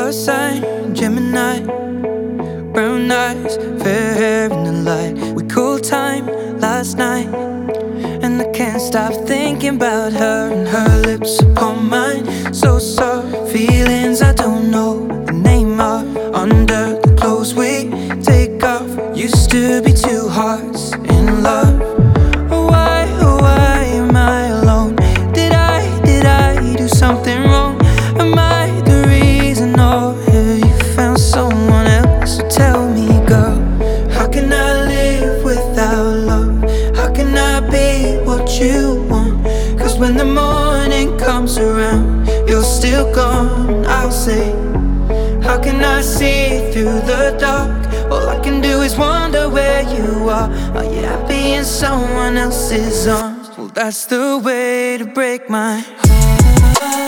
Earth sign, Gemini, brown eyes, fair hair in the light. We cool time last night, and I can't stop thinking about her and her lips upon mine. So soft, feelings I don't know the name of. Under the clothes we take off, used to be two hearts in love. Why, oh why am I alone? Did I do something wrong? Am I the reason, or have you found someone else? So tell me, girl, how can I live without love? How can I be what you want? Cause when the morning comes around, you're still gone. I'll say, how can I see through the dark? All I can do is wonder where you are. Are you happy in someone else's arms? Well, that's the way to break my heart.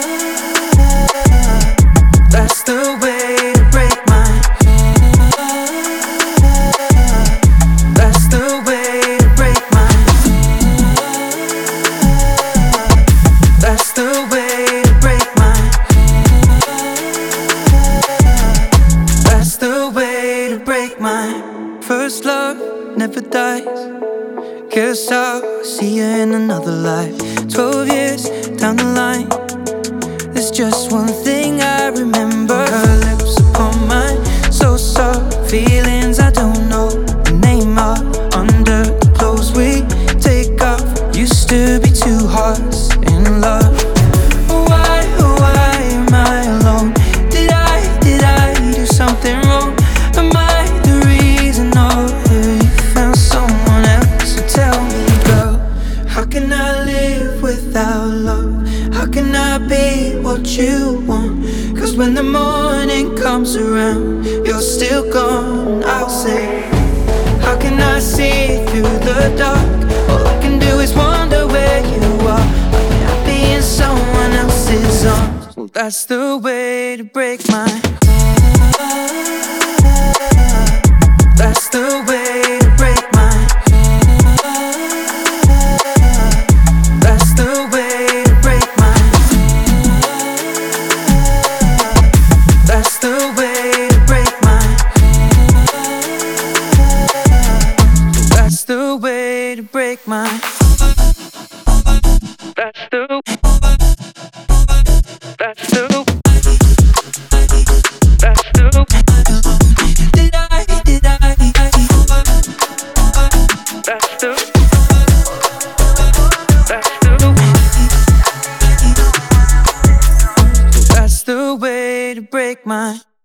That's the way to break my heart. That's the way to break my heart. That's the way to break my heart. That's the way to break my first love never dies. Guess I'll see you in another life. 12 years down the line, there's just one thing I remember. Her lips upon mine, so soft, feelings I don't know the name of. Under the clothes we take off, used to be two hearts in love. Why, oh why am I alone? Did I do something wrong? Am I the reason, or have you found someone else? So tell me, girl, how can I live without love? How can I be what you want? Cause when the morning comes around, you're still gone. I'll say, how can I see through the dark? All I can do is wonder where you are. Are you happy in someone else's arms? Well, that's the way to break my heart. That's the way to break my heart. That's the way to break my heart. That's the way to break my heart. That's the way to break my heart. That's the That's the That's the Did I That's the That's the That's the way to break my